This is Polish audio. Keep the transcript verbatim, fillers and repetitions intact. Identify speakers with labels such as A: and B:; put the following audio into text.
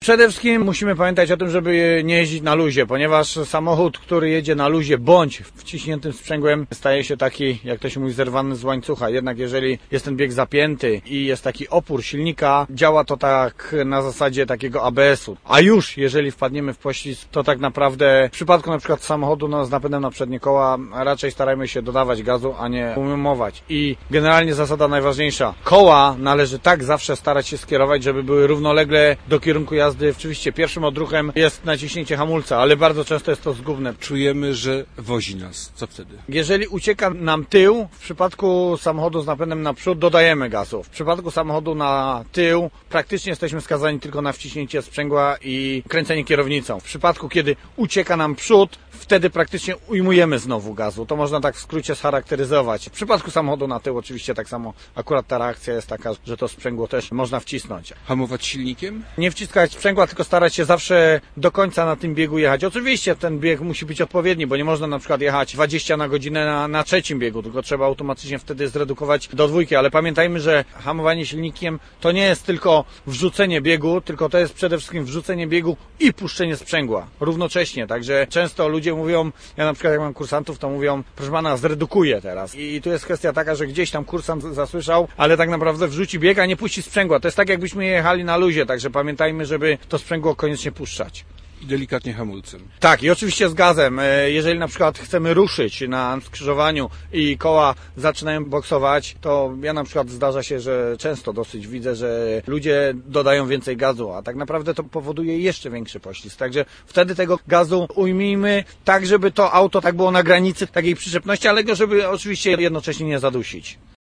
A: Przede wszystkim musimy pamiętać o tym, żeby nie jeździć na luzie, ponieważ samochód, który jedzie na luzie bądź wciśniętym sprzęgłem, staje się taki, jak to się mówi, zerwany z łańcucha. Jednak jeżeli jest ten bieg zapięty i jest taki opór silnika, działa to tak na zasadzie takiego A B S u. A już jeżeli wpadniemy w poślizg, to tak naprawdę w przypadku na przykład samochodu no, z napędem na przednie koła raczej starajmy się dodawać gazu, a nie umować. I generalnie zasada najważniejsza. Koła należy tak zawsze starać się skierować, żeby były równolegle do kierunku jazdy. Oczywiście pierwszym odruchem jest naciśnięcie hamulca, ale bardzo często jest to zgubne.
B: Czujemy, że wozi nas. Co wtedy?
A: Jeżeli ucieka nam tył, w przypadku samochodu z napędem na przód dodajemy gazu. W przypadku samochodu na tył praktycznie jesteśmy skazani tylko na wciśnięcie sprzęgła i kręcenie kierownicą. W przypadku, kiedy ucieka nam przód, wtedy praktycznie ujmujemy znowu gazu. To można tak w skrócie scharakteryzować. W przypadku samochodu na tył oczywiście tak samo akurat ta reakcja jest taka, że to sprzęgło też można wcisnąć.
B: Hamować silnikiem?
A: Nie wciskać sprzęgła, tylko starać się zawsze do końca na tym biegu jechać. Oczywiście ten bieg musi być odpowiedni, bo nie można na przykład jechać dwadzieścia na godzinę na, na trzecim biegu, tylko trzeba automatycznie wtedy zredukować do dwójki, ale pamiętajmy, że hamowanie silnikiem to nie jest tylko wrzucenie biegu, tylko to jest przede wszystkim wrzucenie biegu i puszczenie sprzęgła równocześnie. Także często ludzie mówią, ja na przykład jak mam kursantów, to mówią, proszę pana, zredukuję teraz. I tu jest kwestia taka, że gdzieś tam kursant zasłyszał, ale tak naprawdę wrzuci bieg, a nie puści sprzęgła. To jest tak, jakbyśmy jechali na luzie, także pamiętajmy, żeby to sprzęgło koniecznie puszczać.
B: I delikatnie hamulcem.
A: Tak, i oczywiście z gazem. Jeżeli na przykład chcemy ruszyć na skrzyżowaniu i koła zaczynają boksować, to ja na przykład zdarza się, że często dosyć widzę, że ludzie dodają więcej gazu, a tak naprawdę to powoduje jeszcze większy poślizg. Także wtedy tego gazu ujmijmy tak, żeby to auto tak było na granicy takiej przyczepności, ale go żeby oczywiście jednocześnie nie zadusić.